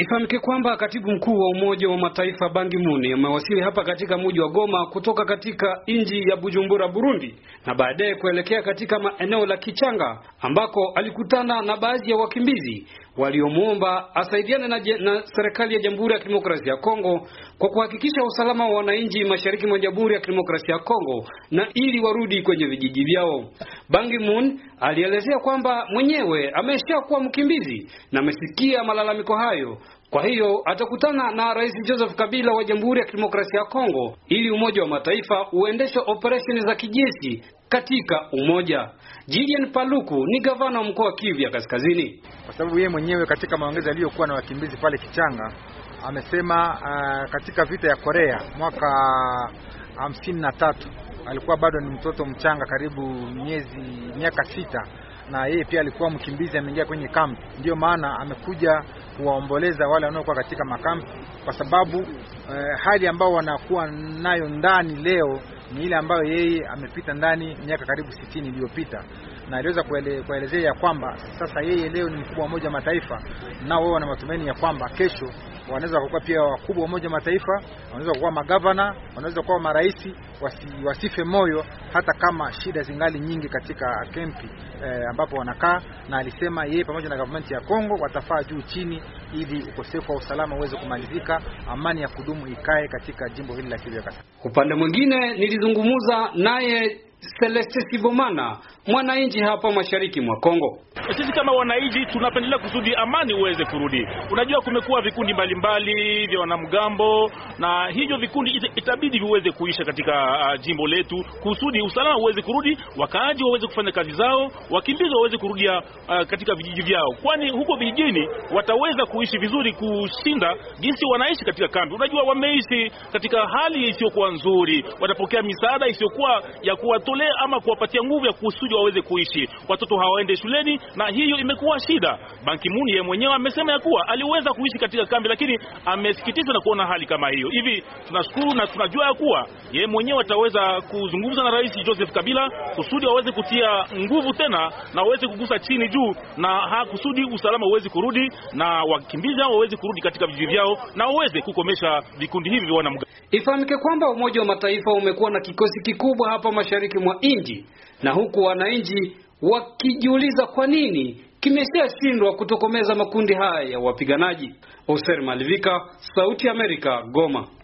Ifahamike kwamba katibu mkuu wa Umoja wa Mataifa Ban Ki-moon amewasili hapa katika mji wa Goma kutoka katika nchi ya Bujumbura, Burundi, na baadaye kuelekea katika eneo la Kichanga ambako alikutana na baadhi ya wakimbizi waliomuomba asaidiane na serikali ya Jamhuri ya Kidemokrasia ya Kongo kwa kuhakikisha usalama wa wananchi mashariki mwa Jamhuri ya Kidemokrasia ya Kongo na ili warudi kwenye vijiji vyao. Ban Ki-moon alielezea kwamba mwenyewe ameshakuwa mkimbizi na amesikia malalamiko hayo. Kwa hiyo atakutana na Rais Joseph Kabila wa Jamhuri ya Kidemokrasia ya Kongo ili Umoja wa Mataifa uendeshe operesheni za kijeshi katika umoja. Julien Paluku ni gavana wa mkoa wa Kivu ya Kaskazini. Kwa sababu yeye mwenyewe katika maongezi aliyokuwa na wakimbizi pale Kichanga amesema katika vita ya Korea mwaka 53 alikuwa bado ni mtoto mchanga, karibu miaka 6, na yeye pia alikuwa mkimbizi, ameingia kwenye kambi. Ndio maana amekuja kuwaomboleza wale wanaokuwa katika makambi, kwa sababu hali ambao wanakuwa nayo ndani leo ni ile ambayo yeye amepita ndani miaka karibu 60 iliyopita, na aliweza kuelezea ya kwamba sasa yeye leo ni mkubwa wa Umoja wa Mataifa, nao wao wana matumaini ya kwamba kesho wanaweza kuwa pia wakubwa wa Umoja wa Mataifa, wanaweza kuwa magavana, wanaweza kuwa marais, wasife moyo hata kama shida zingali nyingi katika kempi ambapo wanakaa. Na alisema yeye pamoja na government ya Kongo watafaa juu chini ili ukosefu wa usalama uweze kumalizika, amani ya kudumu ikae katika jimbo hili la Kivu ya Kaskazini. Upande mwingine nilizungumza naye Celeste Sibomana, mwananchi hapa mashariki mwa Kongo. Sisi kama wananchi tunapendelea kusudi amani uweze kurudi. Unajua kumekuwa vikundi mbalimbali vya wanamgambo, na hivyo vikundi itabidi viweze kuisha katika jimbo letu kusudi usalama uweze kurudi, wakaaji waweze kufanya kazi zao, wakimbizi waweze kurudia katika vijiji vyao, kwani huko vijijini wataweza kuishi vizuri kushinda jinsi wanaishi katika kambi. Unajua wameishi katika hali isiyokuwa nzuri, watapokea misaada isiyokuwa ya kuwatolea ama kuwapatia nguvu ya kusudi waweze kuishi. Watoto hawaende shuleni, na hiyo imekuwa shida. Ban Ki-moon yeye mwenyewe amesema ya kuwa aliweza kuishi katika kambi, lakini amesikitishwa na kuona hali kama hiyo. Hivi tunashukuru na tunajua ya kuwa yeye mwenyewe ataweza kuzungumza na Rais Joseph Kabila kusudi waweze kutia nguvu tena na waweze kugusa chini juu, na kusudi usalama uweze kurudi na wakimbizi hao waweze kurudi katika vijiji vyao na waweze kukomesha vikundi hivi vya wanamgambo. Ifahamike kwamba Umoja wa Mataifa umekuwa na kikosi kikubwa hapa mashariki mwa nchi, na huku wananchi wakijiuliza kwa nini kimeshashindwa kutokomeza makundi haya ya wapiganaji. Oser Malivika, Sauti ya Amerika, Goma.